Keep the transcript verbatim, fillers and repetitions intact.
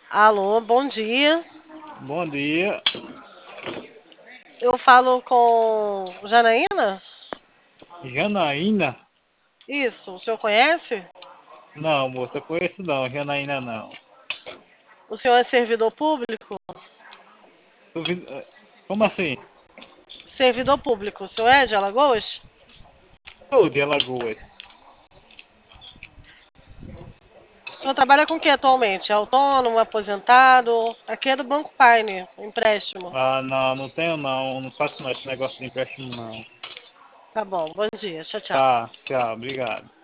Alô, bom dia. Bom dia, Eu falo com Janaína? Janaína? Isso, o senhor conhece? Não, moça, conheço não, Janaína não. O senhor é servidor público? Duvi- eh, Como assim? Servidor público, o senhor é de Alagoas? Sou de Alagoas. O senhor trabalha com o que atualmente? É autônomo, aposentado? Aqui é do Banco Paine, empréstimo. Ah, não, não tenho não, não faço mais esse negócio de empréstimo não. Tá bom, bom dia, tchau, tchau. Tá, tchau, obrigado.